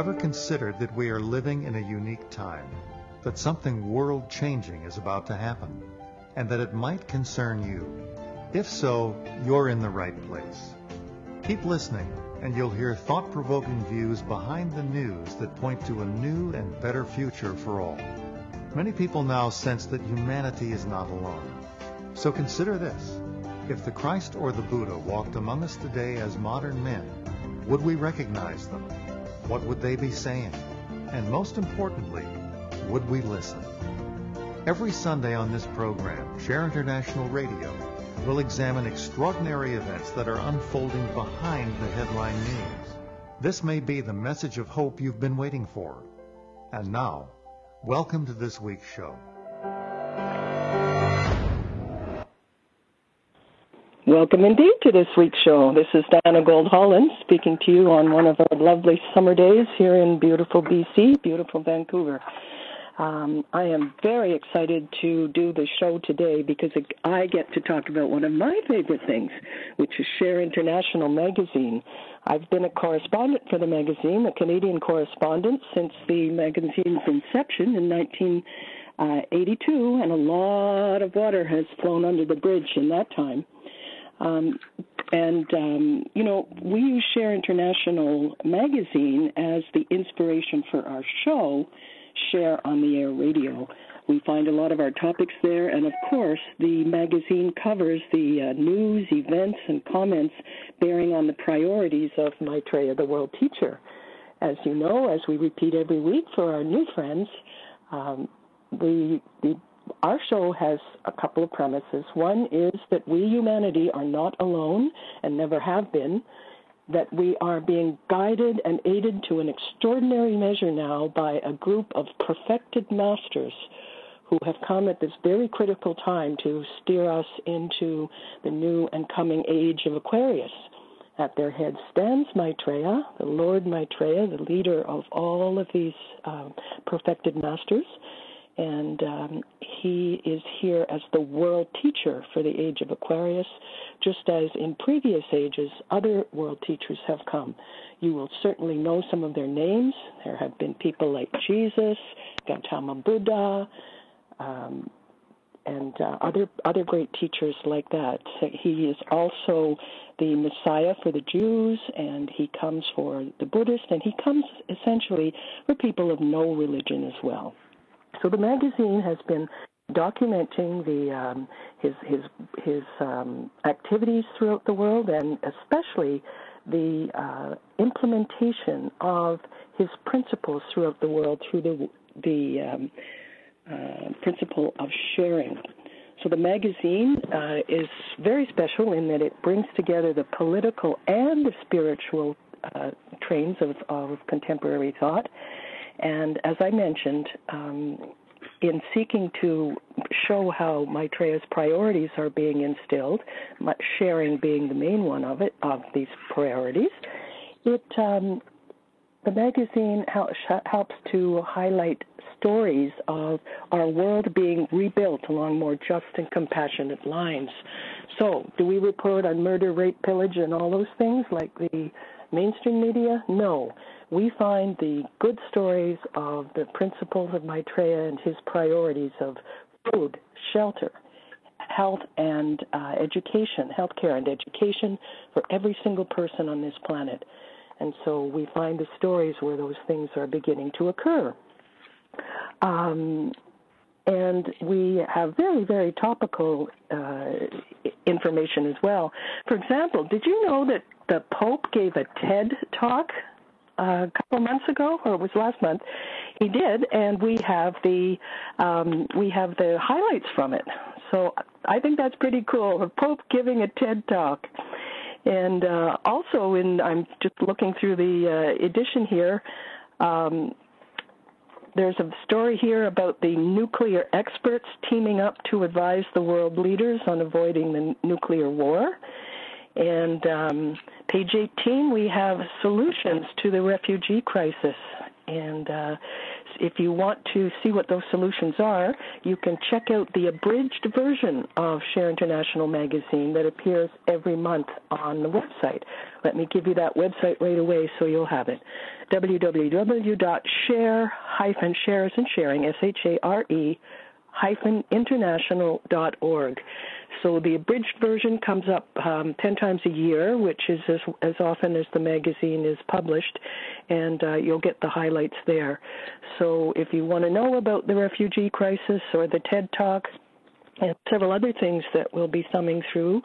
ever considered that we are living in a unique time, that something world-changing is about to happen, and that it might concern you? If so, you're in the right place. Keep listening, and you'll hear thought-provoking views behind the news that point to a new and better future for all. Many people now sense that humanity is not alone. So consider this. If the Christ or the Buddha walked among us today as modern men, would we recognize them? What would they be saying? And most importantly, would we listen? Every Sunday on this program, Share International Radio will examine extraordinary events that are unfolding behind the headline news. This may be the message of hope you've been waiting for. And now, welcome to this week's show. Welcome indeed to this week's show. This is Diana Gold Holland speaking to you on one of our lovely summer days here in beautiful BC, beautiful Vancouver. I am very excited to do the show today because I get to talk about one of my favorite things, which is Share International magazine. I've been a correspondent for the magazine, a Canadian correspondent, since the magazine's inception in 1982, and a lot of water has flown under the bridge in that time. We use Share International magazine as the inspiration for our show, Share on the Air Radio. We find a lot of our topics there, and of course, the magazine covers the news, events, and comments bearing on the priorities of Maitreya, the world teacher. As you know, as we repeat every week for our new friends, our show has a couple of premises. One is that we, humanity, are not alone and never have been, that we are being guided and aided to an extraordinary measure now by a group of perfected masters who have come at this very critical time to steer us into the new and coming age of Aquarius. At their head stands Maitreya, the Lord Maitreya, the leader of all of these perfected masters. And he is here as the world teacher for the age of Aquarius, just as in previous ages, other world teachers have come. You will certainly know some of their names. There have been people like Jesus, Gautama Buddha, and other great teachers like that. He is also the Messiah for the Jews, and he comes for the Buddhists, and he comes essentially for people of no religion as well. So the magazine has been documenting his activities throughout the world, and especially the implementation of his principles throughout the world through the principle of sharing. So the magazine is very special in that it brings together the political and the spiritual trains of contemporary thought. And as I mentioned, in seeking to show how Maitreya's priorities are being instilled, sharing being the main one of these priorities, the magazine helps to highlight stories of our world being rebuilt along more just and compassionate lines. So, do we report on murder, rape, pillage, and all those things like the mainstream media? No. We find the good stories of the principles of Maitreya and his priorities of food, shelter, health, and education, healthcare and education for every single person on this planet. And so we find the stories where those things are beginning to occur. And we have very, very topical information as well. For example, did you know that the Pope gave a TED talk a couple months ago, or it was last month? He did, and we have the highlights from it. So I think that's pretty cool. The Pope giving a TED talk, and also I'm just looking through the edition here. There's a story here about the nuclear experts teaming up to advise the world leaders on avoiding the nuclear war. And page 18, we have solutions to the refugee crisis. And if you want to see what those solutions are, you can check out the abridged version of Share International magazine that appears every month on the website. Let me give you that website right away so you'll have it. www.share-shares and sharing, SHARE-international.org. So the abridged version comes up 10 times a year, which is as often as the magazine is published, and you'll get the highlights there. So if you want to know about the refugee crisis or the TED Talk and several other things that we'll be thumbing through,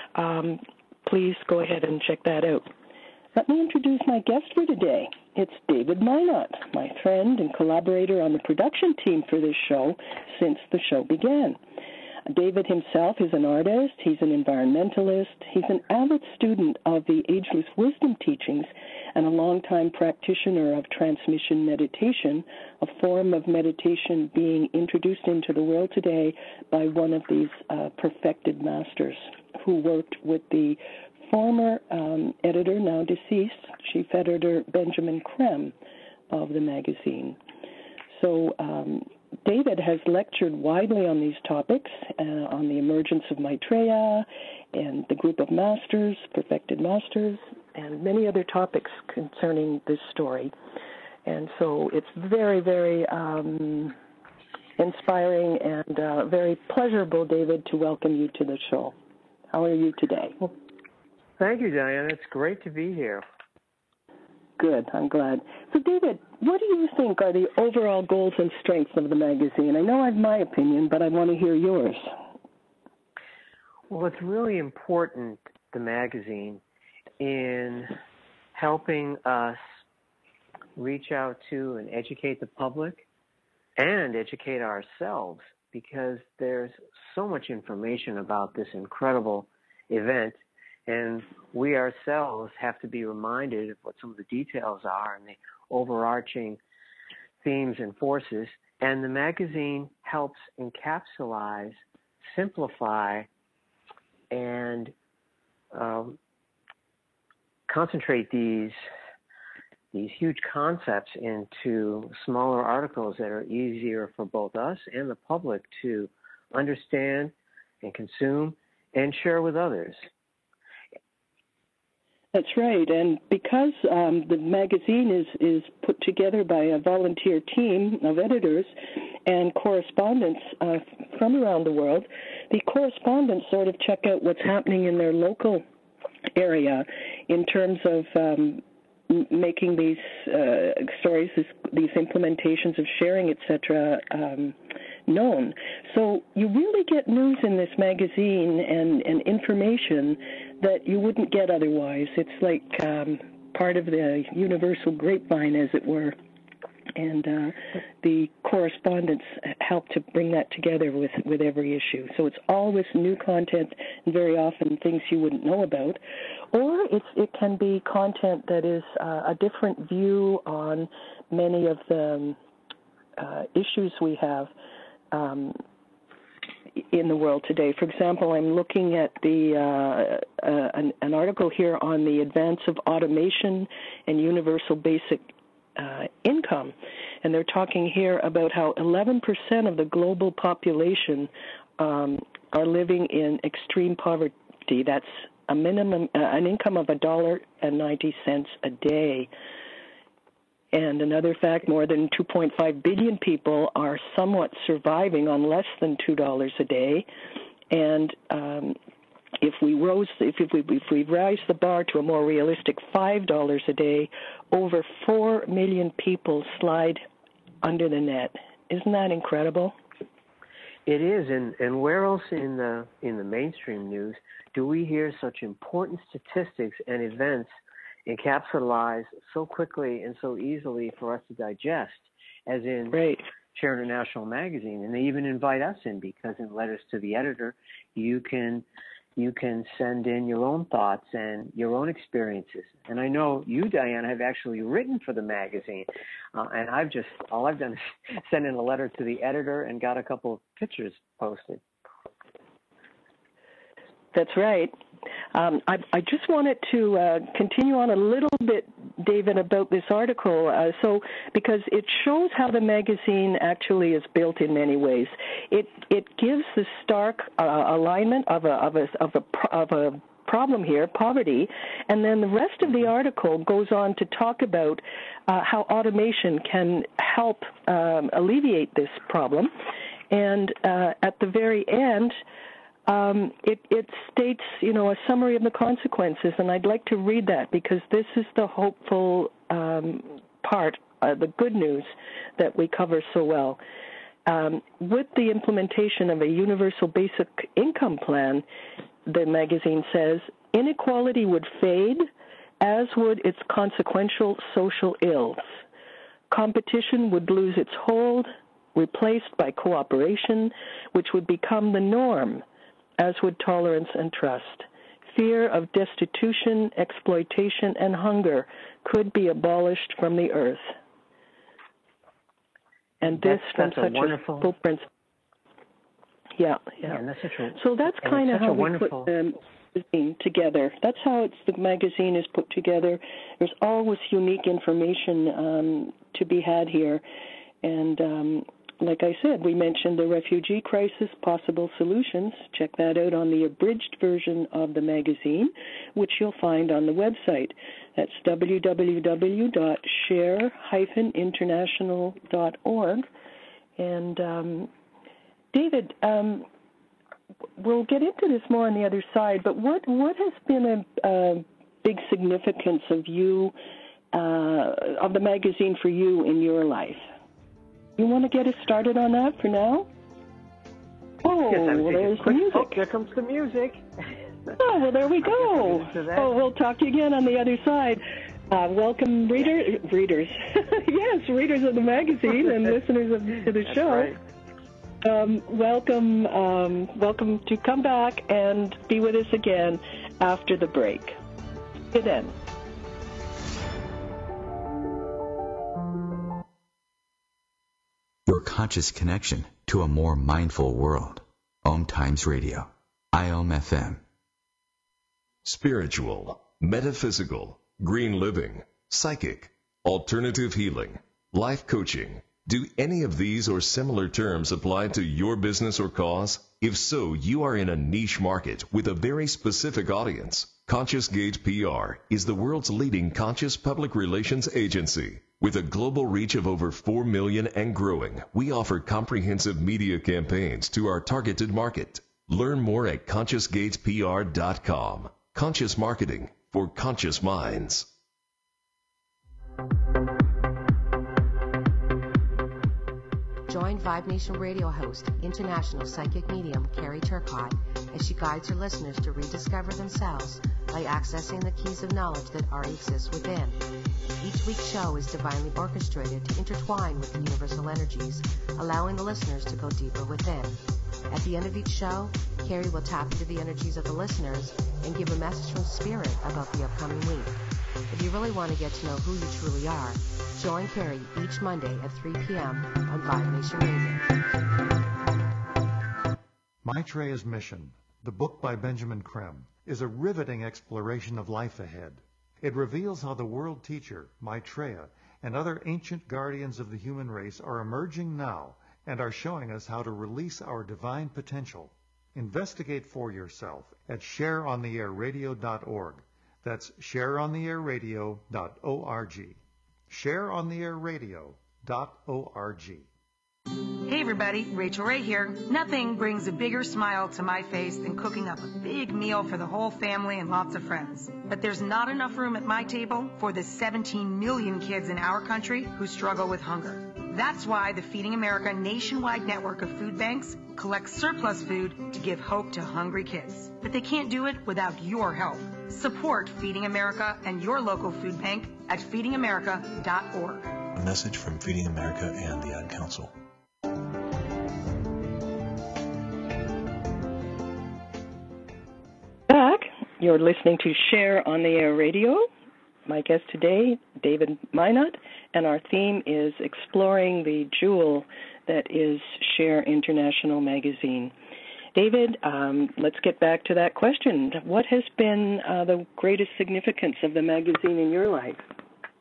please go ahead and check that out. Let me introduce my guest for today. It's David Minot, my friend and collaborator on the production team for this show since the show began. David himself is an artist, he's an environmentalist, he's an avid student of the Ageless Wisdom teachings and a longtime practitioner of transmission meditation, a form of meditation being introduced into the world today by one of these perfected masters who worked with the former editor, now deceased, chief editor Benjamin Creme of the magazine. So David has lectured widely on these topics, on the emergence of Maitreya and the group of masters, perfected masters, and many other topics concerning this story. And so it's very, very inspiring and very pleasurable, David, to welcome you to the show. How are you today? Well, thank you, Diana. It's great to be here. Good. I'm glad. So, David, what do you think are the overall goals and strengths of the magazine? I know I have my opinion, but I want to hear yours. Well, it's really important, the magazine, in helping us reach out to and educate the public and educate ourselves, because there's so much information about this incredible event. And we ourselves have to be reminded of what some of the details are and the overarching themes and forces. And the magazine helps encapsulate, simplify, and concentrate these huge concepts into smaller articles that are easier for both us and the public to understand and consume and share with others. That's right, and because the magazine is put together by a volunteer team of editors and correspondents from around the world, the correspondents sort of check out what's happening in their local area in terms of making these stories, these implementations of sharing, etc., known. So you really get news in this magazine and information that you wouldn't get otherwise. It's like part of the universal grapevine, as it were. And the correspondents help to bring that together with every issue. So it's always new content and very often things you wouldn't know about. Or it can be content that is a different view on many of the issues we have in the world today. For example, I'm looking at an article here on the advance of automation and universal basic income. And they're talking here about how 11% of the global population are living in extreme poverty. That's a minimum, an income of $1.90 a day. And another fact, more than 2.5 billion people are somewhat surviving on less than $2 a day. And if we rise the bar to a more realistic $5 a day, over 4 million people slide under the net. Isn't that incredible? It is, and where else in the mainstream news do we hear such important statistics and events encapsulized so quickly and so easily for us to digest as in Share International magazine? And they even invite us in, because in letters to the editor, you can send in your own thoughts and your own experiences. And I know you, Diana, have actually written for the magazine, and all I've done is send in a letter to the editor and got a couple of pictures posted. That's right. I just wanted to continue on a little bit David, about this article. Because it shows how the magazine actually is built in many ways. It gives the stark alignment of a problem here, poverty, and then the rest of the article goes on to talk about how automation can help alleviate this problem. And at the very end, it states, a summary of the consequences, and I'd like to read that because this is the hopeful part, the good news that we cover so well. With the implementation of a universal basic income plan, the magazine says, inequality would fade, as would its consequential social ills. Competition would lose its hold, replaced by cooperation, which would become the norm, as would tolerance and trust. Fear of destitution, exploitation, and hunger could be abolished from the earth. And this from such a full principle. Yeah. And that's such a, so that's kind of how we put the magazine together. That's how the magazine is put together. There's always unique information to be had here. And like I said, we mentioned the refugee crisis, possible solutions. Check that out on the abridged version of the magazine, which you'll find on the website. That's www.share-international.org. And David, we'll get into this more on the other side, but what has been a big significance of you, of the magazine for you in your life? You want to get us started on that for now? Oh, yes, well, there's the music. Oh, here comes the music. Oh, well, there we go. Oh, we'll talk to you again on the other side. Welcome, readers. Yes, readers of the magazine and listeners to the show. Right. Welcome to come back and be with us again after the break. See you then. Your conscious connection to a more mindful world. Om Times Radio. IOM FM. Spiritual, metaphysical, green living, psychic, alternative healing, life coaching. Do any of these or similar terms apply to your business or cause? If so, you are in a niche market with a very specific audience. Conscious Gate PR is the world's leading conscious public relations agency. With a global reach of over 4 million and growing, we offer comprehensive media campaigns to our targeted market. Learn more at ConsciousGatesPR.com. Conscious marketing for conscious minds. Join Vibe Nation radio host, international psychic medium Carrie Turcotte, as she guides her listeners to rediscover themselves by accessing the keys of knowledge that already exist within. Each week's show is divinely orchestrated to intertwine with the universal energies, allowing the listeners to go deeper within. At the end of each show, Carrie will tap into the energies of the listeners and give a message from Spirit about the upcoming week. If you really want to get to know who you truly are, join Carrie each Monday at 3 p.m. on Vibe Nation Radio. Maitreya's Mission, the book by Benjamin Creme, is a riveting exploration of life ahead. It reveals how the world teacher, Maitreya, and other ancient guardians of the human race are emerging now and are showing us how to release our divine potential. Investigate for yourself at shareontheairradio.org. That's shareontheairradio.org. shareontheairradio.org. Hey everybody, Rachel Ray here. Nothing brings a bigger smile to my face than cooking up a big meal for the whole family and lots of friends. But there's not enough room at my table for the 17 million kids in our country who struggle with hunger. That's why the Feeding America nationwide network of food banks collects surplus food to give hope to hungry kids. But they can't do it without your help. Support Feeding America and your local food bank at feedingamerica.org. A message from Feeding America and the Ad Council. Back, you're listening to Share on the Air Radio. My guest today, David Minot, and our theme is exploring the jewel that is Share International Magazine. David, let's get back to that question. What has been the greatest significance of the magazine in your life?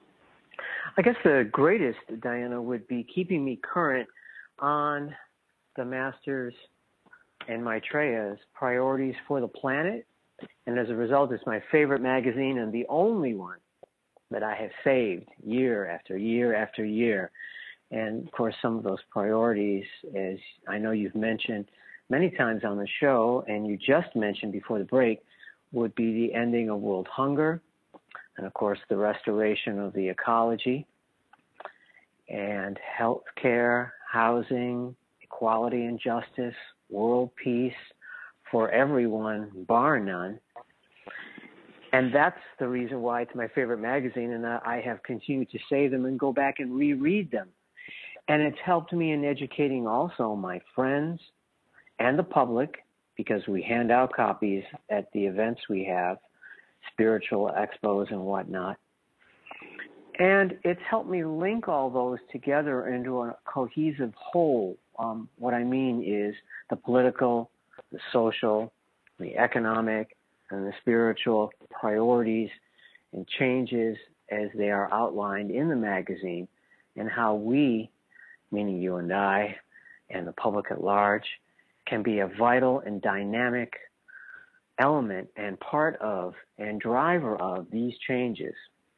I guess the greatest, Diana, would be keeping me current on the Masters and Maitreya's priorities for the planet. And as a result, it's my favorite magazine and the only one that I have saved year after year after year. And, of course, some of those priorities, as I know you've mentioned many times on the show, and you just mentioned before the break, would be the ending of world hunger, and, of course, the restoration of the ecology, and health care, housing, equality and justice, world peace for everyone, bar none. And that's the reason why it's my favorite magazine, and I have continued to save them and go back and reread them. And it's helped me in educating also my friends and the public, because we hand out copies at the events we have, spiritual expos and whatnot. And it's helped me link all those together into a cohesive whole. What I mean is the political, the social, the economic, and the spiritual priorities and changes as they are outlined in the magazine, and how we, meaning you and I, and the public at large, can be a vital and dynamic element and part of and driver of these changes.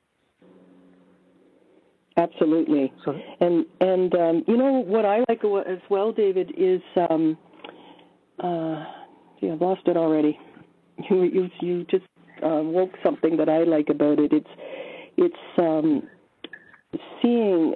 Absolutely. And you know what I like as well, David, is I've lost it already. You just woke something that I like about it. It's seeing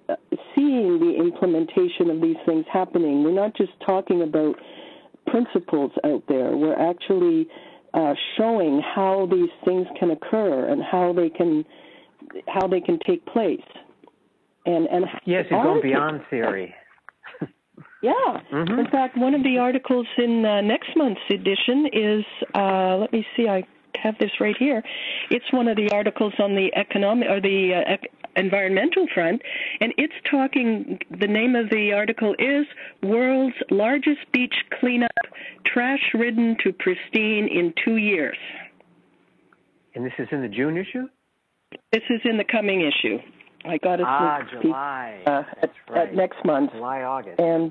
the implementation of these things happening. We're not just talking about principles out there. We're actually showing how these things can occur and how they can take place. And yes, you go beyond theory. Yeah. Mm-hmm. In fact, one of the articles in next month's edition is, let me see, I have this right here. It's one of the articles on the economic or the environmental front, and it's talking, the name of the article is World's Largest Beach Cleanup, Trash-Ridden to Pristine in 2 years. And this is in the June issue? This is in the coming issue. I got a sneak July. peek at next month. July, August. And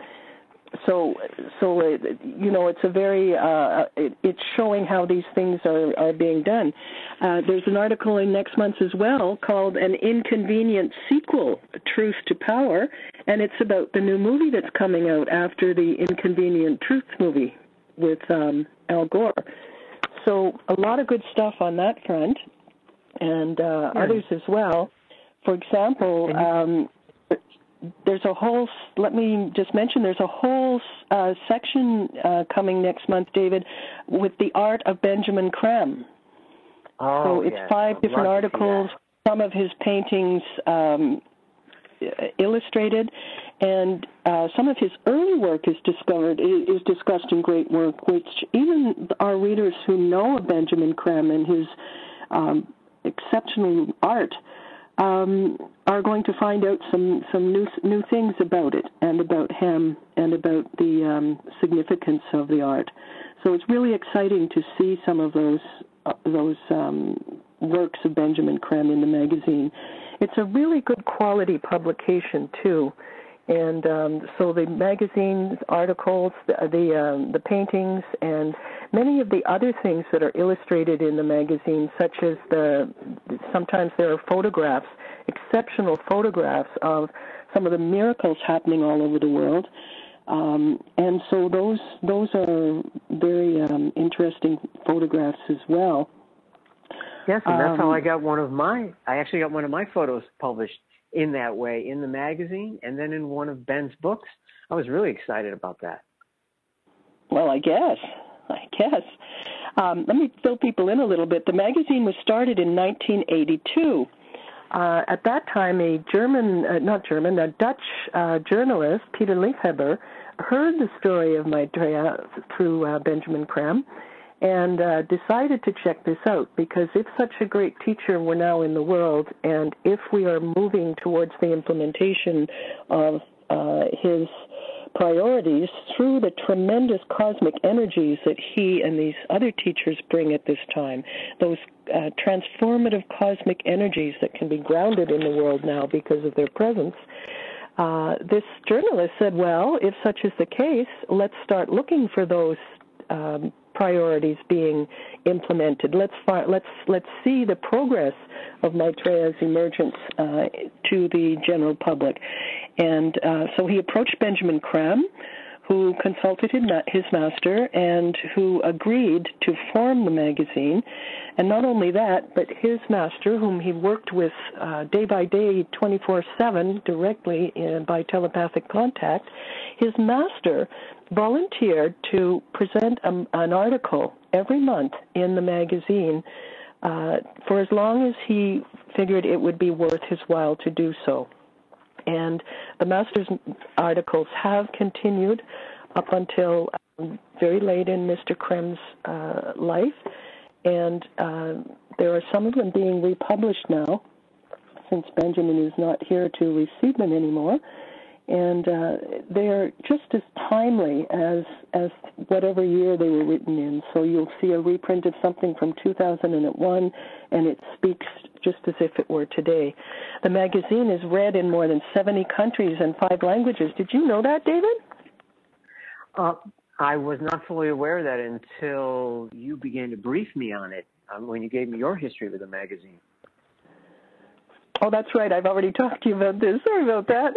so it's a very it's showing how these things are being done. There's an article in next month as well called An Inconvenient Sequel, Truth to Power, and it's about the new movie that's coming out after the Inconvenient Truth movie with Al Gore. So a lot of good stuff on that front, and others as well. For example, there's a whole, let me just mention, there's a whole section coming next month, David, with the art of Benjamin Creme. So it's 5 different articles, some of his paintings illustrated, and some of his early work is discussed in great work, which even our readers who know of Benjamin Creme and his exceptional art are going to find out some new things about it and about him and about the significance of the art. So it's really exciting to see some of those works of Benjamin Creme in the magazine. It's a really good quality publication too, and so the magazine articles, the paintings, and many of the other things that are illustrated in the magazine, such as sometimes there are photographs, exceptional photographs of some of the miracles happening all over the world. And so those are very interesting photographs as well. Yes, and that's how I actually got one of my photos published in that way, in the magazine, and then in one of Ben's books. I was really excited about that. Well, I guess. Let me fill people in a little bit. The magazine was started in 1982. At that time, a Dutch journalist, Peter Liefhebber, heard the story of Maitreya through Benjamin Creme and decided to check this out, because if such a great teacher were now in the world, and if we are moving towards the implementation of his priorities through the tremendous cosmic energies that he and these other teachers bring at this time, those transformative cosmic energies that can be grounded in the world now because of their presence. This journalist said, well, if such is the case, let's start looking for those priorities being implemented. Let's see the progress of Maitreya's emergence to the general public. And so he approached Benjamin Creme, who consulted his master and who agreed to form the magazine. And not only that, but his master, whom he worked with day by day, 24/7, directly by telepathic contact, his master volunteered to present an article every month in the magazine for as long as he figured it would be worth his while to do so. And the master's articles have continued up until very late in Mr. Creme's life, and there are some of them being republished now, since Benjamin is not here to receive them anymore. And they are just as timely as whatever year they were written in. So you'll see a reprint of something from 2001, and it speaks just as if it were today. The magazine is read in more than 70 countries and 5 languages. Did you know that, David? I was not fully aware of that until you began to brief me on it when you gave me your history with the magazine. Oh, that's right. I've already talked to you about this. Sorry about that.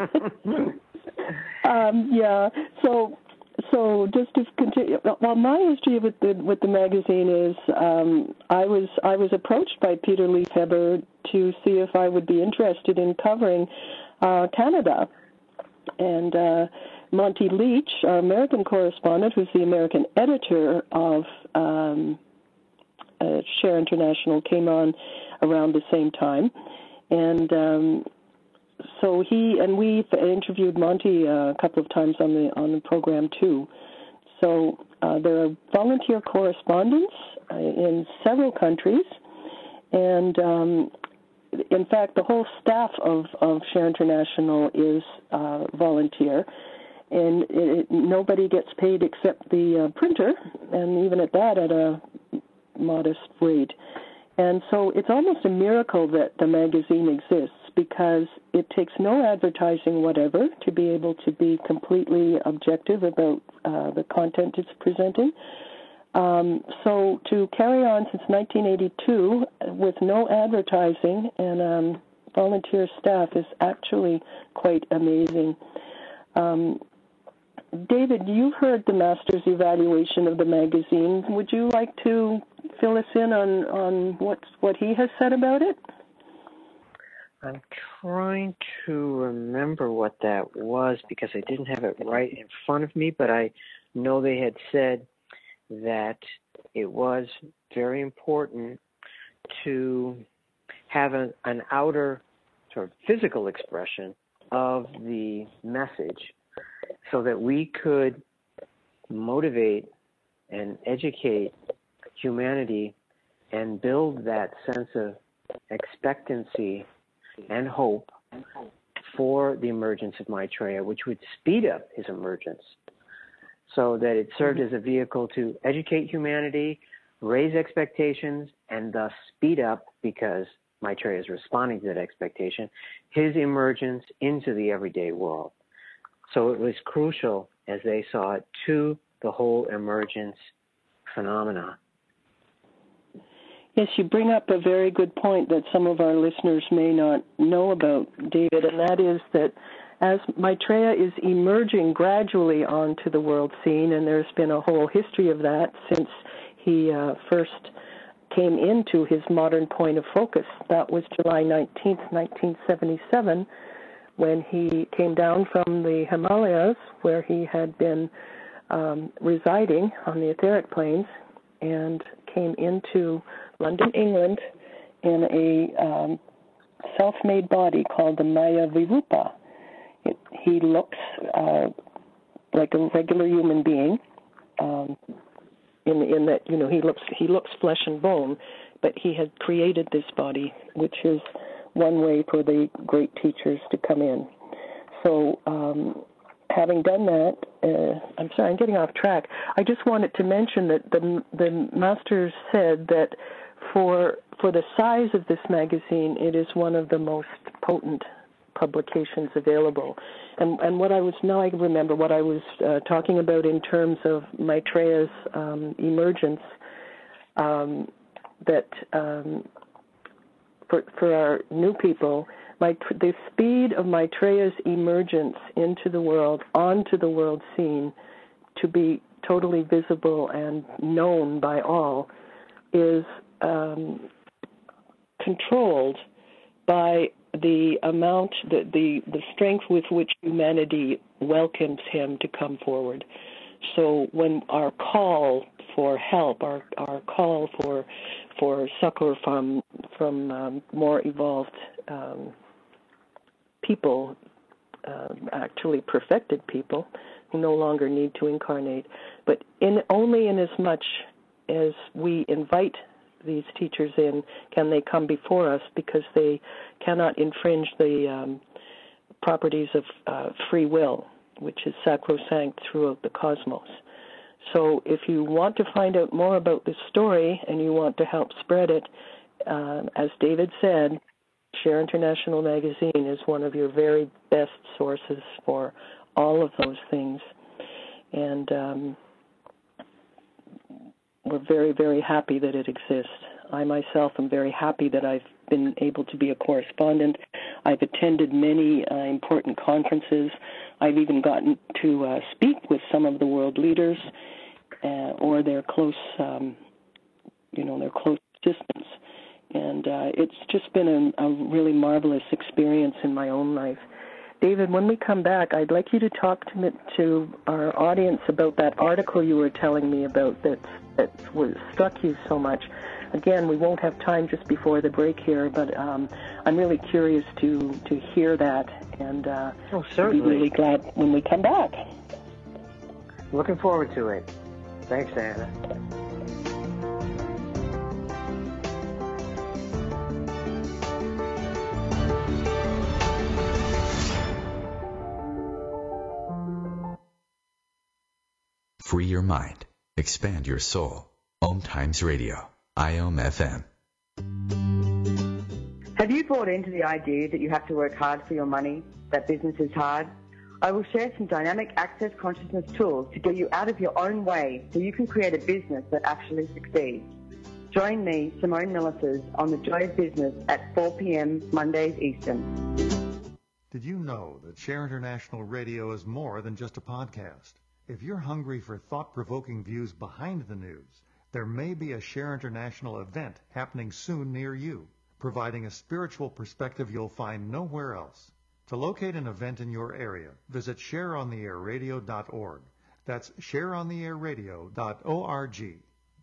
Yeah. So just to continue, well, my history with the magazine is I was approached by Peter Lefebvre to see if I would be interested in covering Canada, and Monty Leach, our American correspondent, who's the American editor of Share International, came on around the same time. And so we've interviewed Monty a couple of times on the program too. So there are volunteer correspondents in several countries, and in fact, the whole staff of Share International is volunteer, and nobody gets paid except the printer, and even at that, at a modest rate. And so it's almost a miracle that the magazine exists, because it takes no advertising whatever to be able to be completely objective about the content it's presenting. So to carry on since 1982 with no advertising and volunteer staff is actually quite amazing. David, you've heard the Master's evaluation of the magazine. Would you like to fill us in on what he has said about it? I'm trying to remember what that was because I didn't have it right in front of me, but I know they had said that it was very important to have an outer sort of physical expression of the message so that we could motivate and educate humanity and build that sense of expectancy and hope for the emergence of Maitreya, which would speed up his emergence, so that it served as a vehicle to educate humanity, raise expectations, and thus speed up, because Maitreya is responding to that expectation, his emergence into the everyday world. So it was crucial, as they saw it, to the whole emergence phenomena. Yes, you bring up a very good point that some of our listeners may not know about, David, and that is that as Maitreya is emerging gradually onto the world scene, and there's been a whole history of that since he first came into his modern point of focus. That was July 19th, 1977, when he came down from the Himalayas, where he had been residing on the etheric planes, and came into London, England, in a self-made body called the Maya Virupa. He looks like a regular human being, in that, you know, he looks flesh and bone, but he had created this body, which is one way for the great teachers to come in. So having done that, I'm sorry, I'm getting off track. I just wanted to mention that the masters said that for the size of this magazine, it is one of the most potent publications available. And what I remember what I was talking about in terms of Maitreya's emergence, that for our new people, the speed of Maitreya's emergence into the world, onto the world scene, to be totally visible and known by all, is controlled by the amount, the strength with which humanity welcomes him to come forward. So when our call for help, our call for succor from more evolved people, actually perfected people who no longer need to incarnate, but only in as much as we invite these teachers in can they come before us, because they cannot infringe the properties of free will, which is sacrosanct throughout the cosmos. So if you want to find out more about this story and you want to help spread it, as David said, Share International Magazine is one of your very best sources for all of those things. And we're very, very happy that it exists. I myself am very happy that I've been able to be a correspondent. I've attended many important conferences. I've even gotten to speak with some of the world leaders or their close, their close assistants. And it's just been a really marvelous experience in my own life. David, when we come back, I'd like you to talk to our audience about that article you were telling me about that struck you so much. Again, we won't have time just before the break here, but I'm really curious to hear that, and certainly. be really glad when we come back. Looking forward to it. Thanks, Anna. Free your mind. Expand your soul. Om Times Radio. IOM FM. Have you bought into the idea that you have to work hard for your money, that business is hard? I will share some dynamic access consciousness tools to get you out of your own way so you can create a business that actually succeeds. Join me, Simone Millicers, on The Joy of Business at 4 p.m. Mondays Eastern. Did you know that Share International Radio is more than just a podcast? If you're hungry for thought-provoking views behind the news, there may be a Share International event happening soon near you, providing a spiritual perspective you'll find nowhere else. To locate an event in your area, visit shareontheairradio.org. That's shareontheairradio.org.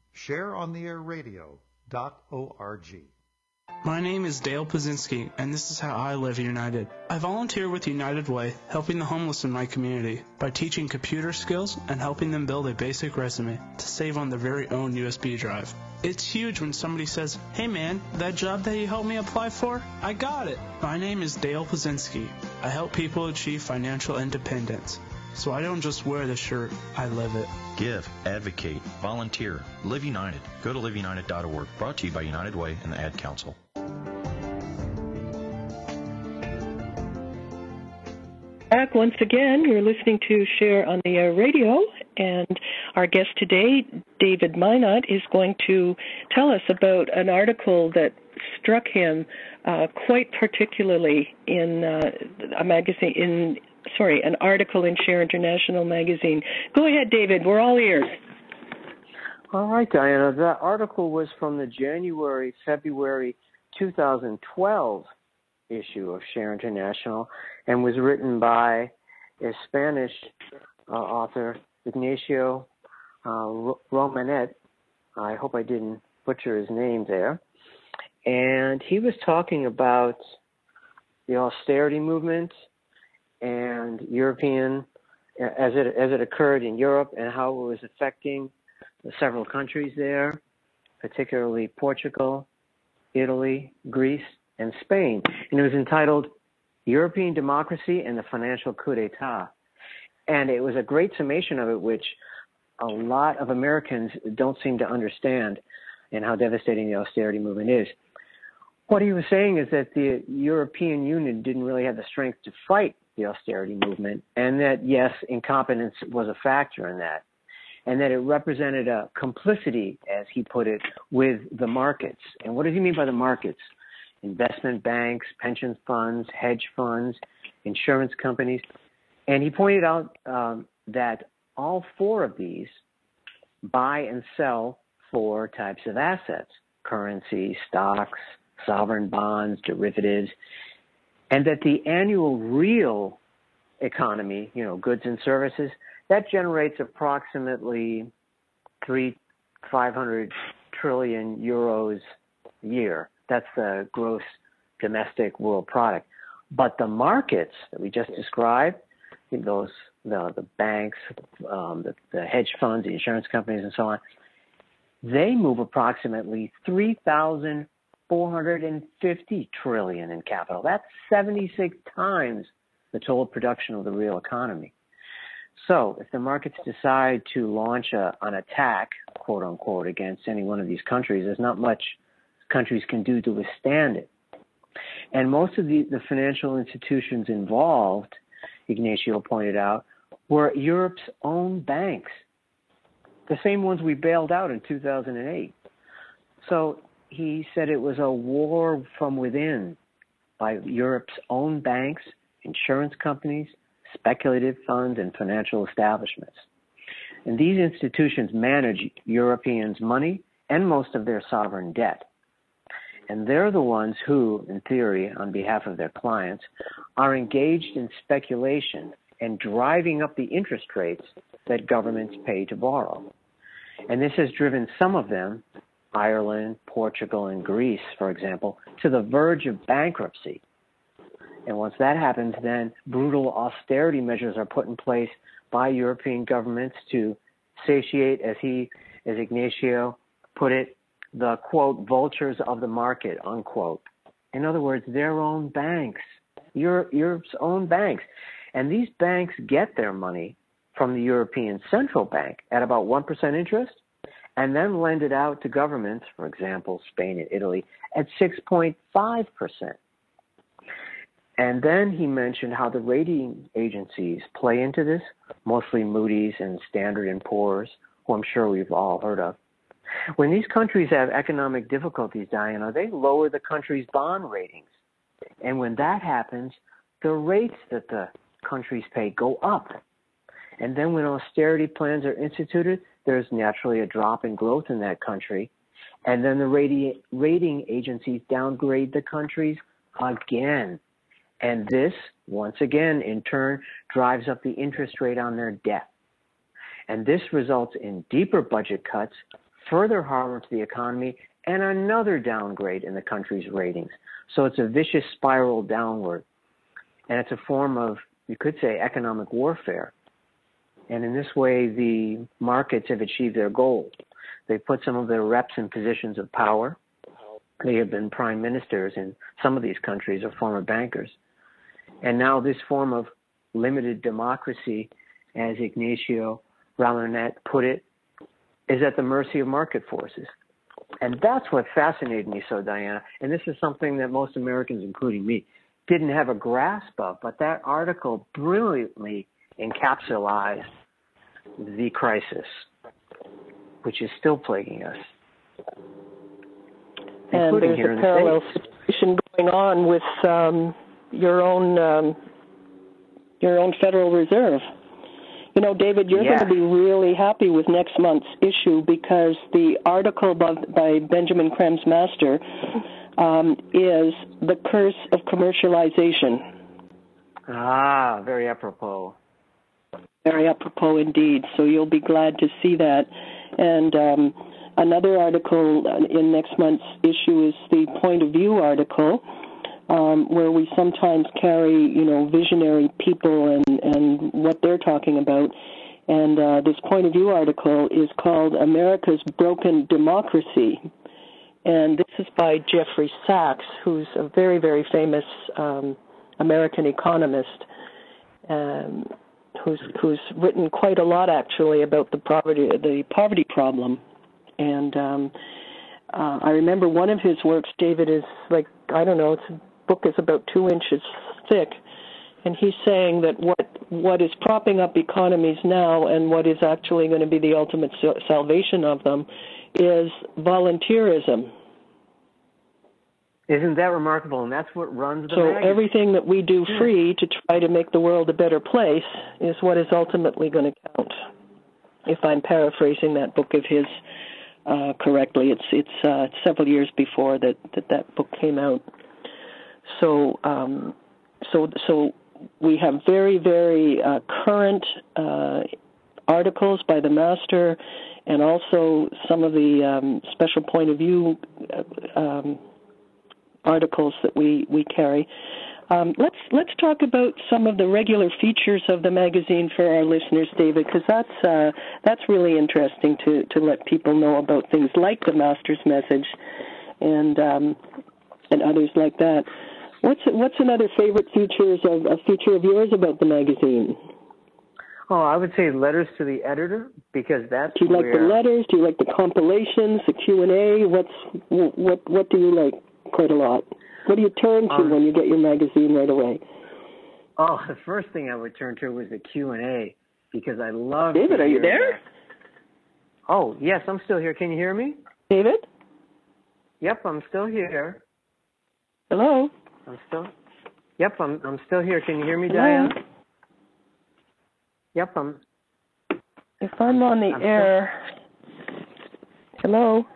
Shareontheairradio.org. My name is Dale Pazinski, and this is how I live United. I volunteer with United Way, helping the homeless in my community by teaching computer skills and helping them build a basic resume to save on their very own USB drive. It's huge when somebody says, "Hey man, that job that you helped me apply for, I got it." My name is Dale Pazinski. I help people achieve financial independence. So I don't just wear the shirt, I live it. Give, advocate, volunteer, Live United. Go to liveunited.org. Brought to you by United Way and the Ad Council. Back once again, you're listening to Share on the Air Radio, and our guest today, David Minot, is going to tell us about an article that struck him quite particularly in a magazine, an article in Share International Magazine. Go ahead, David. We're all ears. All right, Diana. That article was from the February 2012 issue of Share International and was written by a Spanish author, Ignacio Romanet. I hope I didn't butcher his name there. And he was talking about the austerity movement and European, as it occurred in Europe, and how it was affecting several countries there, particularly Portugal, Italy, Greece, and Spain. And it was entitled European Democracy and the Financial Coup d'etat. And it was a great summation of it, which a lot of Americans don't seem to understand, and how devastating the austerity movement is. What he was saying is that the European Union didn't really have the strength to fight the austerity movement, and that, yes, incompetence was a factor in that, and that it represented a complicity, as he put it, with the markets. And what does he mean by the markets? Investment banks, pension funds, hedge funds, insurance companies. And he pointed out that all four of these buy and sell four types of assets: currency, stocks, sovereign bonds, derivatives, and that the annual real economy, goods and services, that generates approximately 500 trillion euros a year. That's the gross domestic world product. But the markets that we just described, the banks, the hedge funds, the insurance companies, and so on, they move approximately 3,450 trillion in capital. That's 76 times the total production of the real economy. So if the markets decide to launch an attack, quote unquote, against any one of these countries, there's not much countries can do to withstand it. And most of the financial institutions involved, Ignacio pointed out, were Europe's own banks, the same ones we bailed out in 2008. So he said it was a war from within by Europe's own banks, insurance companies, speculative funds, and financial establishments. And these institutions manage Europeans' money and most of their sovereign debt. And they're the ones who, in theory, on behalf of their clients, are engaged in speculation and driving up the interest rates that governments pay to borrow. And this has driven some of them, Ireland, Portugal, and Greece, for example, to the verge of bankruptcy. And once that happens, then brutal austerity measures are put in place by European governments to satiate, as Ignacio put it, the, quote, vultures of the market, unquote. In other words, their own banks, Europe's own banks. And these banks get their money from the European Central Bank at about 1% interest, and then lend it out to governments, for example, Spain and Italy, at 6.5%. And then he mentioned how the rating agencies play into this, mostly Moody's and Standard & Poor's, who I'm sure we've all heard of. When these countries have economic difficulties, Diana, they lower the country's bond ratings. And when that happens, the rates that the countries pay go up. And then when austerity plans are instituted, there's naturally a drop in growth in that country. And then the rating agencies downgrade the countries again. And this, once again, in turn, drives up the interest rate on their debt. And this results in deeper budget cuts, further harm to the economy, and another downgrade in the country's ratings. So it's a vicious spiral downward. And it's a form of, you could say, economic warfare. And in this way, the markets have achieved their goal. They put some of their reps in positions of power. They have been prime ministers in some of these countries or former bankers. And now this form of limited democracy, as Ignacio Raunernet put it, is at the mercy of market forces. And that's what fascinated me so, Diana. And this is something that most Americans, including me, didn't have a grasp of. But that article brilliantly encapsulated the crisis, which is still plaguing us. And there's a parallel situation going on with your own Federal Reserve. You know, David, you're going to be really happy with next month's issue because the article by Benjamin Kremsmaster is The Curse of Commercialization. Ah, very apropos. Very apropos indeed. So you'll be glad to see that. And another article in next month's issue is the Point of View article, where we sometimes carry, visionary people and what they're talking about. And this Point of View article is called America's Broken Democracy. And this is by Jeffrey Sachs, who's a very, very famous American economist. who's written quite a lot actually about the poverty problem. And I remember one of his works, David, is like, I don't know, the book is about 2 inches thick, and he's saying that what is propping up economies now and what is actually going to be the ultimate salvation of them is volunteerism. Isn't that remarkable? And that's what runs the magazine. Everything that we do free to try to make the world a better place is what is ultimately going to count. If I'm paraphrasing that book of his correctly, it's several years before that book came out. So we have very, very current articles by the Master, and also some of the special point of view articles that we carry. Let's talk about some of the regular features of the magazine for our listeners, David, because that's really interesting to let people know about things like the Master's Message and others like that. What's another favorite feature of yours about the magazine? Oh, I would say letters to the editor, because that's. Do you like the letters? Do you like the compilations, the Q&A? What do you like quite a lot? What do you turn to when you get your magazine right away? Oh, the first thing I would turn to was the Q&A, because I love. David, are you there? That. Oh, yes, I'm still here. Can you hear me? David? Yep, I'm still here. Hello? I'm still here. Can you hear me, Hello? Diane? Yep, If I'm on the air. Hello?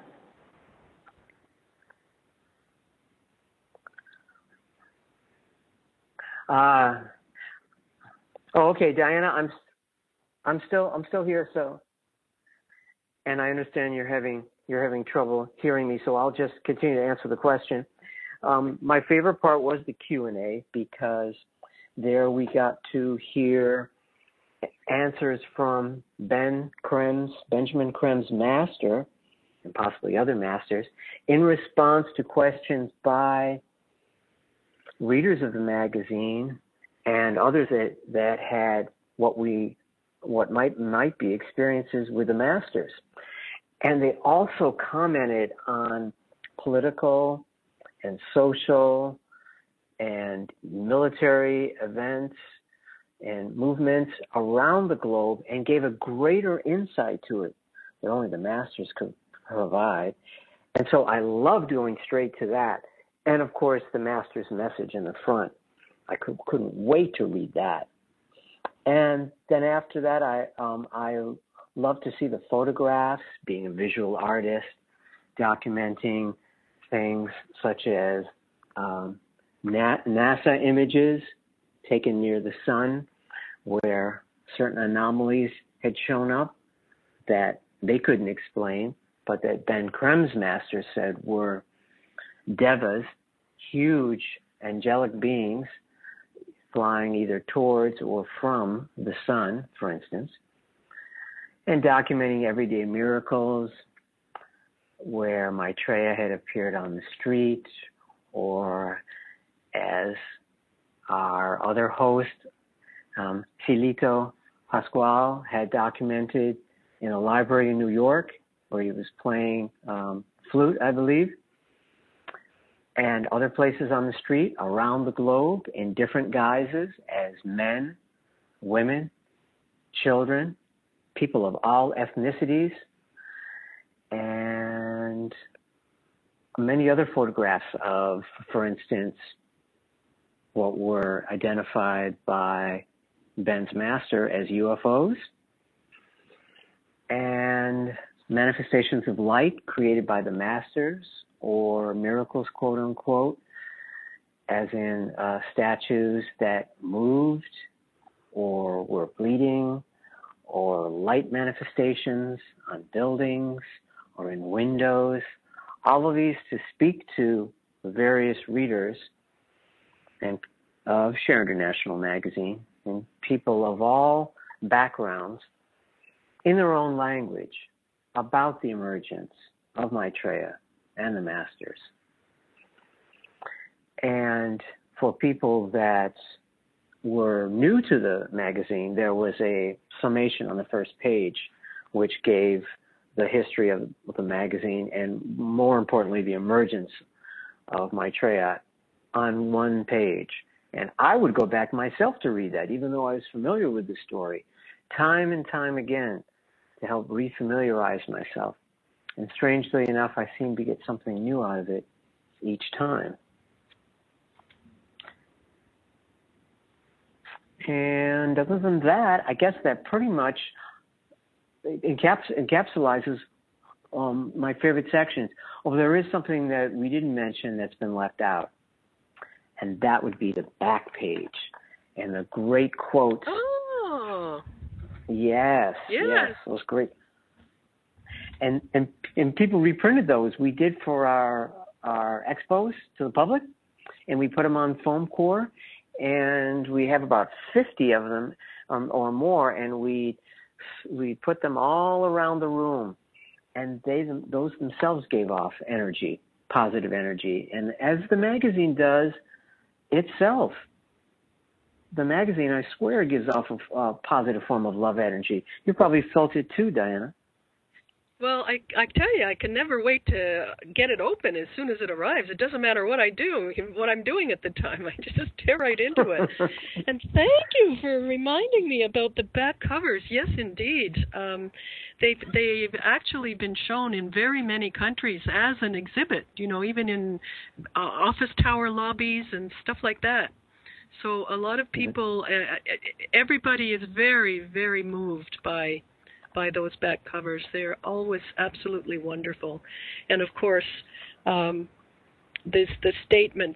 Okay, Diana, I'm still here. So, and I understand you're having trouble hearing me. So I'll just continue to answer the question. My favorite part was the Q&A, because there we got to hear answers from Benjamin Krem's master, and possibly other masters, in response to questions by readers of the magazine and others that had what might be experiences with the masters. And they also commented on political and social and military events and movements around the globe, and gave a greater insight to it that only the masters could provide. And so I love going straight to that. And of course, the Master's Message in the front. I couldn't wait to read that. And then after that, I love to see the photographs, being a visual artist, documenting things such as NASA images taken near the sun, where certain anomalies had shown up that they couldn't explain, but that Ben Krem's master said were devas, huge angelic beings flying either towards or from the sun, for instance, and documenting everyday miracles where Maitreya had appeared on the street, or as our other host, Silito Pascual, had documented in a library in New York where he was playing flute, I believe, and other places on the street around the globe in different guises as men, women, children, people of all ethnicities, and many other photographs of, for instance, what were identified by Ben's master as UFOs, and manifestations of light created by the masters, or miracles, quote unquote, as in statues that moved or were bleeding, or light manifestations on buildings or in windows. All of these to speak to the various readers and of Share International magazine, and people of all backgrounds in their own language about the emergence of Maitreya and the masters. And for people that were new to the magazine, there was a summation on the first page which gave the history of the magazine and, more importantly, the emergence of Maitreya on one page. And I would go back myself to read that, even though I was familiar with the story, time and time again, to help refamiliarize myself. And strangely enough, I seem to get something new out of it each time. And other than that, I guess that pretty much encapsulates my favorite sections. Oh, there is something that we didn't mention that's been left out, and that would be the back page and the great quotes. Oh. Yes, those great. And people reprinted those. We did for our expos to the public, and we put them on foam core, and we have about 50 of them or more, and we put them all around the room, and those themselves gave off energy, positive energy, and as the magazine does itself. The magazine, I swear, gives off a positive form of love energy. You probably felt it too, Diana. Well, I tell you, I can never wait to get it open as soon as it arrives. It doesn't matter what I do, what I'm doing at the time. I just tear right into it. And thank you for reminding me about the back covers. Yes, indeed. They've actually been shown in very many countries as an exhibit, even in office tower lobbies and stuff like that. So a lot of people, everybody is very, very moved by those back covers. They're always absolutely wonderful. And of course, the statements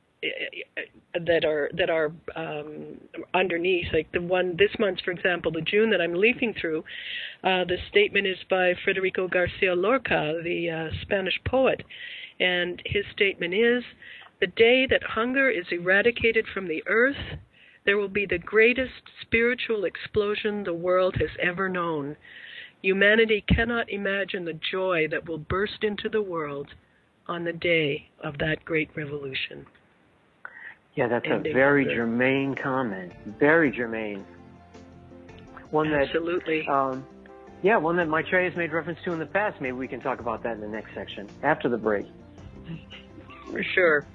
that are underneath, like the one this month, for example, the June that I'm leafing through, the statement is by Federico Garcia Lorca, the Spanish poet, and his statement is, "The day that hunger is eradicated from the earth, there will be the greatest spiritual explosion the world has ever known. Humanity cannot imagine the joy that will burst into the world on the day of that great revolution." Yeah, that's a very germane comment. Very germane. One that, absolutely. One that Maitreya has made reference to in the past. Maybe we can talk about that in the next section, after the break. For sure.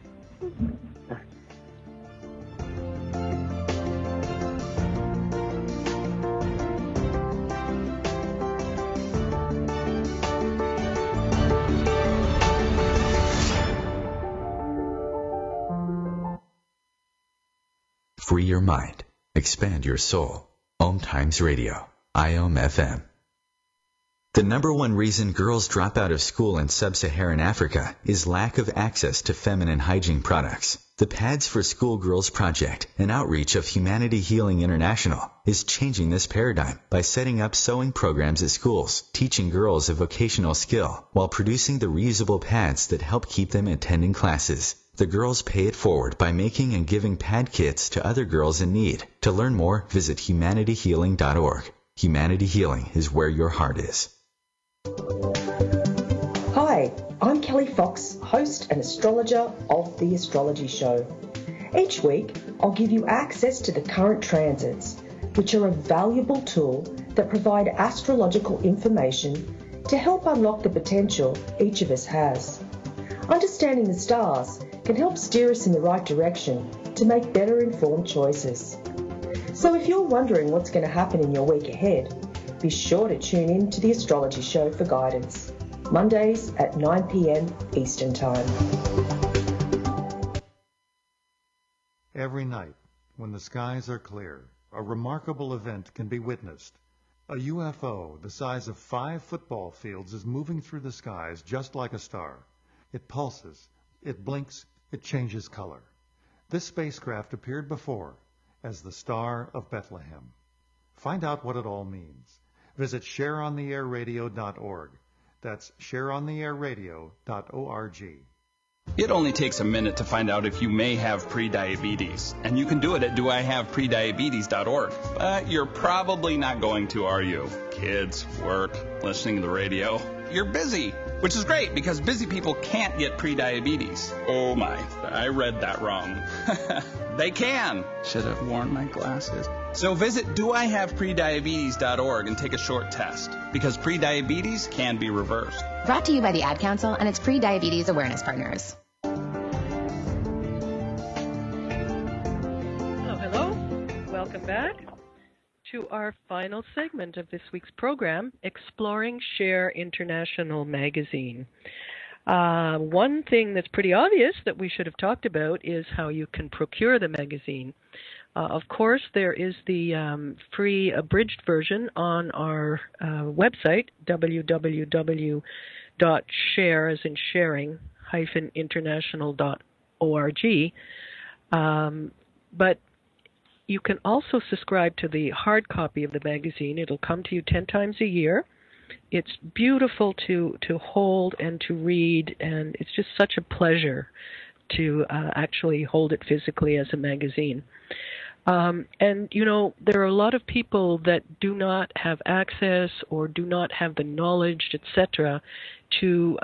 Free your mind. Expand your soul. Om Times Radio. IOM FM. The number one reason girls drop out of school in sub-Saharan Africa is lack of access to feminine hygiene products. The Pads for Schoolgirls Project, an outreach of Humanity Healing International, is changing this paradigm by setting up sewing programs at schools, teaching girls a vocational skill, while producing the reusable pads that help keep them attending classes. The girls pay it forward by making and giving pad kits to other girls in need. To learn more, visit humanityhealing.org. Humanity Healing is where your heart is. Hi, I'm Kelly Fox, host and astrologer of The Astrology Show. Each week, I'll give you access to the current transits, which are a valuable tool that provide astrological information to help unlock the potential each of us has. Understanding the stars can help steer us in the right direction to make better informed choices. So if you're wondering what's going to happen in your week ahead, be sure to tune in to The Astrology Show for guidance, Mondays at 9 p.m. Eastern Time. Every night, when the skies are clear, a remarkable event can be witnessed. A UFO the size of 5 football fields is moving through the skies just like a star. It pulses, it blinks, it changes color. This spacecraft appeared before as the Star of Bethlehem. Find out what it all means. Visit shareontheairradio.org. That's shareontheairradio.org. It only takes a minute to find out if you may have prediabetes, and you can do it at doihaveprediabetes.org. But you're probably not going to, are you? Kids, work, listening to the radio. You're busy, which is great because busy people can't get prediabetes. Oh my, I read that wrong. They can. Should have worn my glasses. So visit doihaveprediabetes.org and take a short test because prediabetes can be reversed. Brought to you by the Ad Council and its pre-diabetes awareness partners. Hello. Welcome back to our final segment of this week's program, Exploring Share International Magazine. One thing that's pretty obvious that we should have talked about is how you can procure the magazine. Of course, there is the free abridged version on our website, www.share, as in sharing, -international.org. But you can also subscribe to the hard copy of the magazine. It'll come to you 10 times a year. It's beautiful to hold and to read, and it's just such a pleasure to actually hold it physically as a magazine. And, you know, there are a lot of people that do not have access or do not have the knowledge, etc., to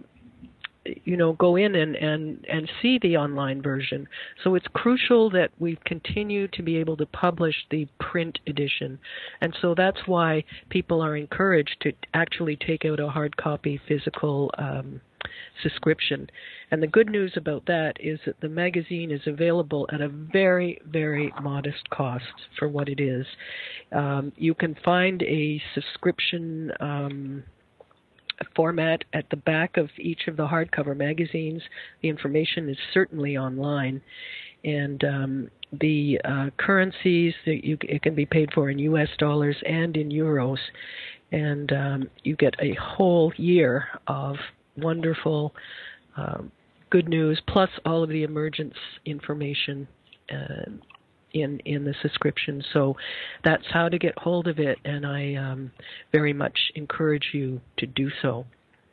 go in and see the online version. So it's crucial that we continue to be able to publish the print edition. And so that's why people are encouraged to actually take out a hard copy physical subscription. And the good news about that is that the magazine is available at a very, very modest cost for what it is. You can find a subscription format at the back of each of the hardcover magazines. The information is certainly online. And the currencies, it can be paid for in US dollars and in euros. And you get a whole year of wonderful good news, plus all of the emergence information in the subscription. So that's how to get hold of it, and I very much encourage you to do so.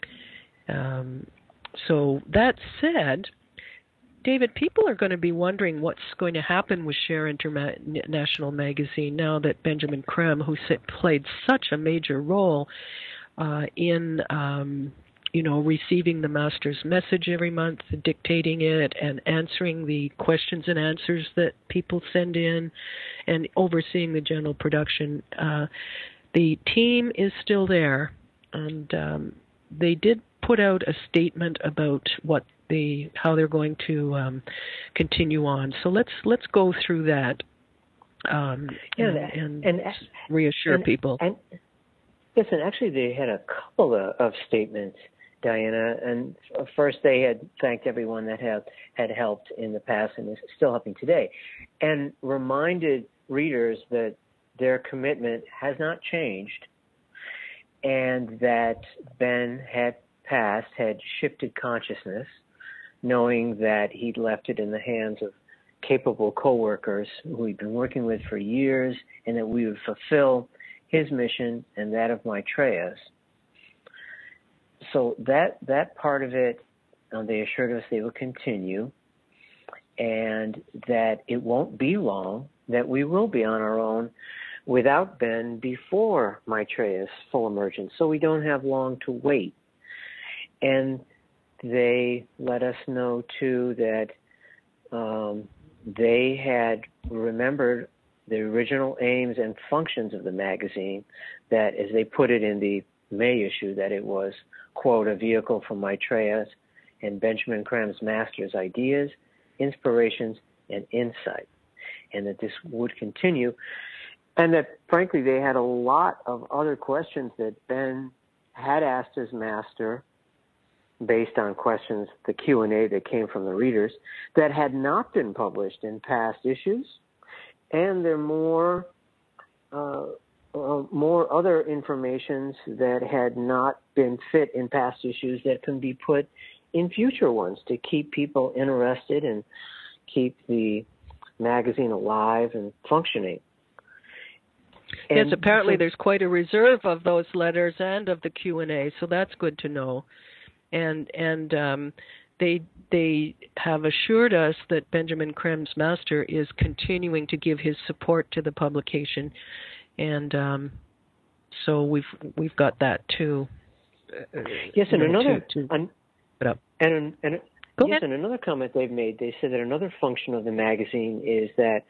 So that said, David, people are going to be wondering what's going to happen with Share International Magazine now that Benjamin Creme, who played such a major role in receiving the master's message every month, dictating it, and answering the questions and answers that people send in, and overseeing the general production. The team is still there, and they did put out a statement about how they're going to continue on. So let's go through that and reassure people. Listen, actually, they had a couple of statements, Diana. And first, they had thanked everyone that had helped in the past and is still helping today, and reminded readers that their commitment has not changed, and that Ben had shifted consciousness, knowing that he'd left it in the hands of capable coworkers who he'd been working with for years, and that we would fulfill his mission and that of Maitreya's. So that part of it, they assured us they will continue, and that it won't be long, that we will be on our own without Ben before Maitreya's full emergence, so we don't have long to wait. And they let us know, too, that they had remembered the original aims and functions of the magazine, that, as they put it in the May issue, that it was, quote, a vehicle for Maitreya's and Benjamin Creme's master's ideas, inspirations, and insight, and that this would continue, and that, frankly, they had a lot of other questions that Ben had asked his master based on questions, the Q&A that came from the readers, that had not been published in past issues, and there are more other informations that had not been fit in past issues that can be put in future ones to keep people interested and keep the magazine alive and functioning. Yes, apparently there's quite a reserve of those letters and of the Q&A, so that's good to know. And they have assured us that Benjamin Creme's master is continuing to give his support to the publication, and So we've got that too. Yes, and another and another comment they've made. They said that another function of the magazine is that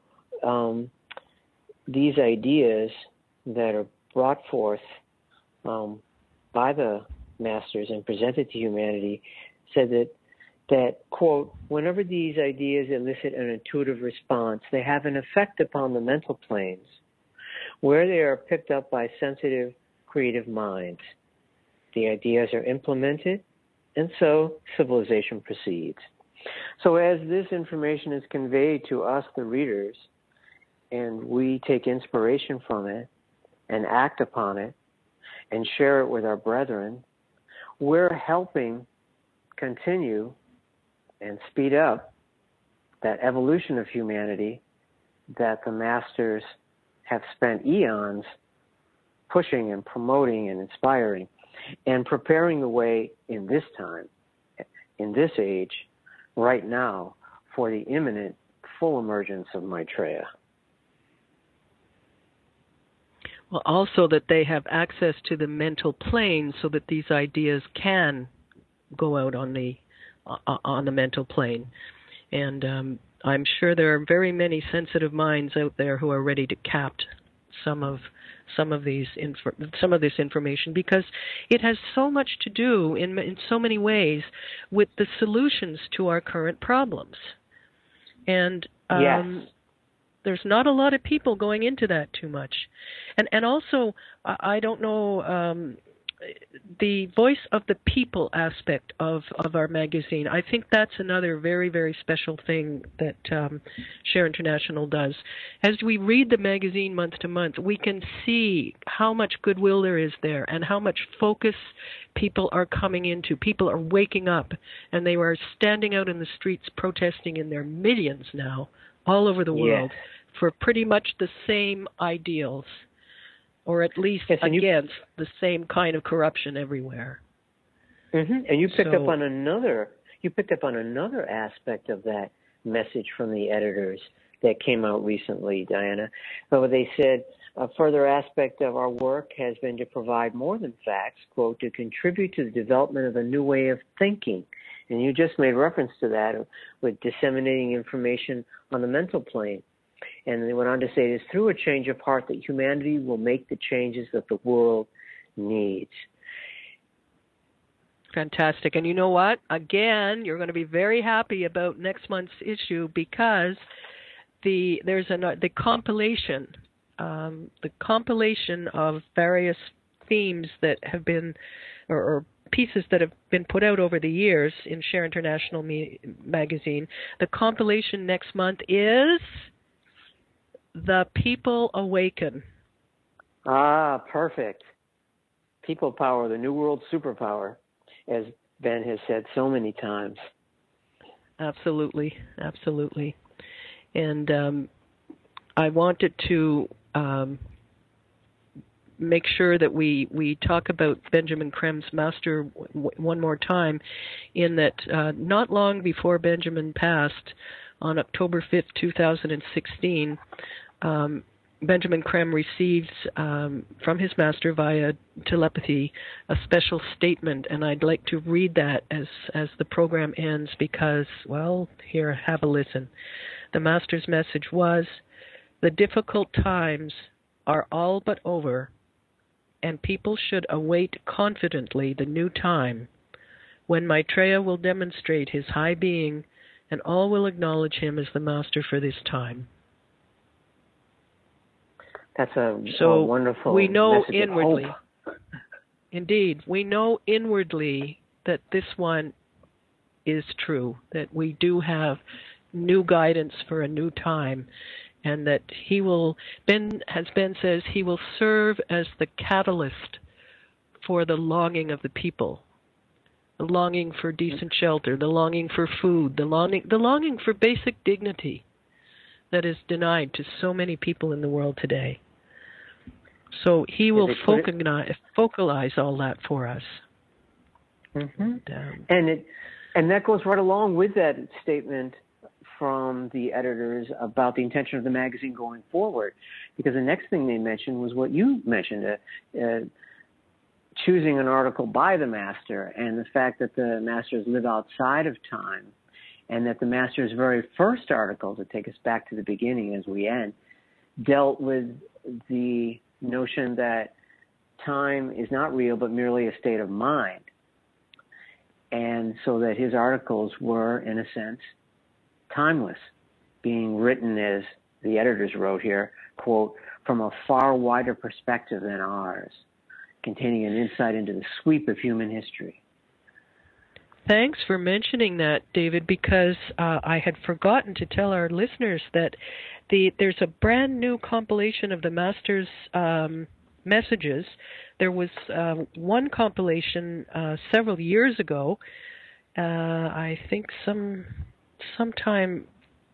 these ideas that are brought forth by the masters and presented to humanity, said that quote, whenever these ideas elicit an intuitive response, they have an effect upon the mental planes, where they are picked up by sensitive, creative minds. The ideas are implemented, and so civilization proceeds. So as this information is conveyed to us, the readers, and we take inspiration from it and act upon it and share it with our brethren, we're helping continue and speed up that evolution of humanity that the masters have spent eons pushing and promoting and inspiring and preparing the way in this time, in this age, right now, for the imminent full emergence of Maitreya. Well, also that they have access to the mental plane so that these ideas can go out on the mental plane. And I'm sure there are very many sensitive minds out there who are ready to cap some of this information, because it has so much to do in so many ways with the solutions to our current problems. And there's not a lot of people going into that too much. And also, I don't know, the voice of the people aspect of our magazine, I think that's another very, very special thing that Share International does. As we read the magazine month to month, we can see how much goodwill there is there and how much focus people are coming into. People are waking up, and they are standing out in the streets protesting in their millions now all over the world for pretty much the same ideals, or at least against the same kind of corruption everywhere. Mm-hmm. And you picked up on another aspect of that message from the editors that came out recently, Diana. But they said a further aspect of our work has been to provide more than facts, quote, to contribute to the development of a new way of thinking. And you just made reference to that with disseminating information on the mental plane. And they went on to say, it is through a change of heart that humanity will make the changes that the world needs. Fantastic. And you know what? Again, you're going to be very happy about next month's issue, because there's the compilation of various themes that have been, or pieces that have been put out over the years in Share International magazine. The compilation next month is The People Awaken. Ah, perfect. People power, the new world superpower, as Ben has said so many times. Absolutely, absolutely. And I wanted to make sure that we talk about Benjamin Krem's master one more time, in that not long before Benjamin passed, on October 5th, 2016, Benjamin Krem received from his master via telepathy a special statement, and I'd like to read that as the program ends, because, well, here, have a listen. The master's message was, "The difficult times are all but over, and people should await confidently the new time, when Maitreya will demonstrate his high being, and all will acknowledge him as the master for this time." That's a wonderful we know message inwardly, of hope. Indeed, we know inwardly that this one is true, that we do have new guidance for a new time, and that he will, as Ben says, he will serve as the catalyst for the longing of the people, the longing for decent shelter, the longing for food, the longing for basic dignity that is denied to so many people in the world today. So he will focalize all that for us. Mm-hmm. And that goes right along with that statement from the editors about the intention of the magazine going forward, because the next thing they mentioned was what you mentioned, choosing an article by the master, and the fact that the masters live outside of time, and that the master's very first article, to take us back to the beginning as we end, dealt with the notion that time is not real but merely a state of mind. And so that his articles were, in a sense, timeless, being written, as the editors wrote here, quote, from a far wider perspective than ours, containing an insight into the sweep of human history. Thanks for mentioning that, David, because I had forgotten to tell our listeners that there's a brand new compilation of the Master's messages. There was one compilation several years ago, I think sometime,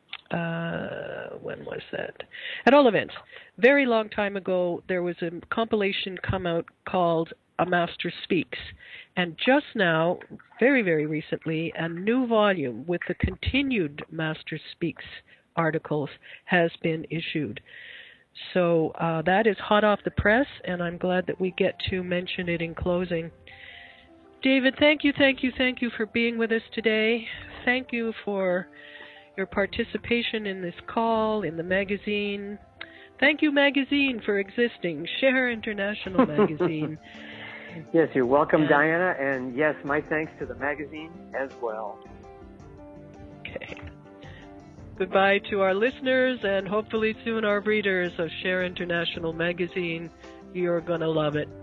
when was that? At all events, very long time ago, there was a compilation come out called A Master Speaks. And just now, very, very recently, a new volume with the continued Master Speaks articles has been issued. So that is hot off the press, and I'm glad that we get to mention it in closing. David, thank you for being with us today. Thank you for your participation in this call, in the magazine. Thank you, magazine, for existing. Share International Magazine. Yes, you're welcome, Diana, and yes, my thanks to the magazine as well. Okay. Goodbye to our listeners, and hopefully soon our readers of Share International Magazine. You're going to love it.